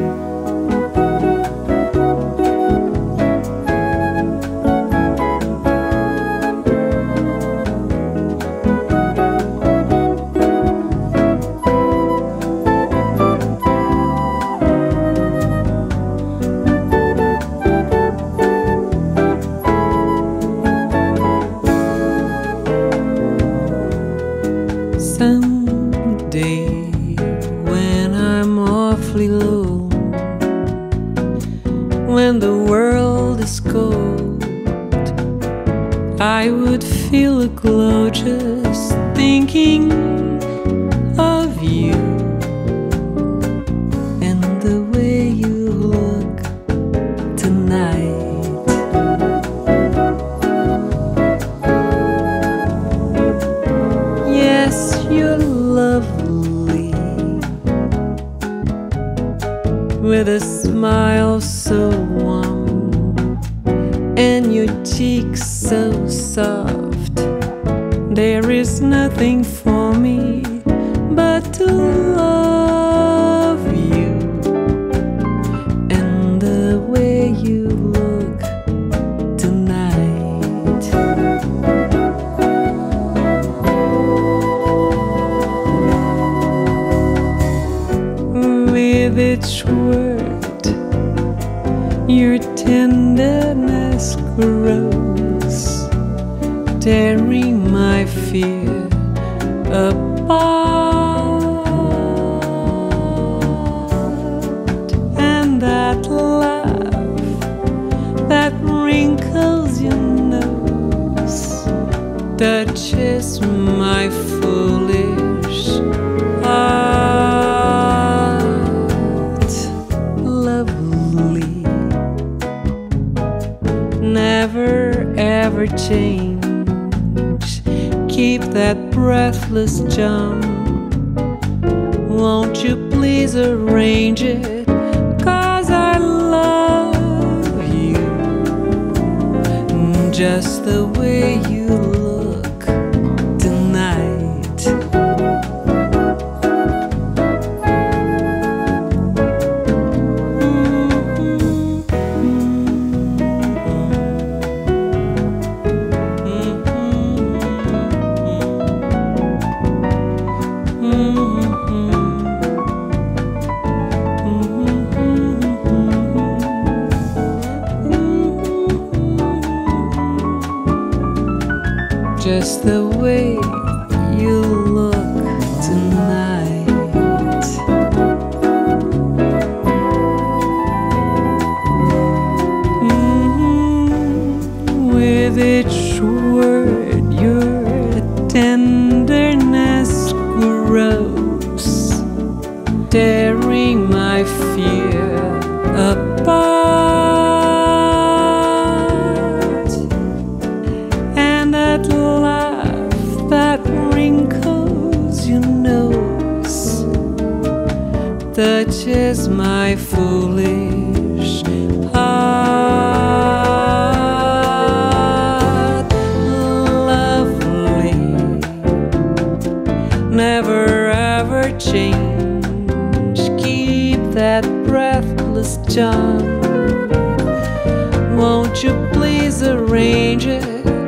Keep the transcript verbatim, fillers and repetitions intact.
Someday, when I'm awfully low, when the world is cold, I would feel a glow just thinking of you and the way you look tonight. Yes, you're lovely, with a smile so warm and your cheeks so soft. There is nothing for me but to love you and the way you look tonight. With each word, your tenderness grows, tearing my fear apart. And that laugh that wrinkles your nose touches my foolish heart. Lovely, never ever change. Keep that breathless charm. Won't you please arrange it? 'Cause I love you just the way you look tonight. Just the way you look tonight. Mm-hmm. With each word, your tenderness grows, tearing my fear apart. And that laugh that wrinkles your nose touches my foolish heart. Lovely, never ever change. Keep that breathless charm. Won't you please arrange it?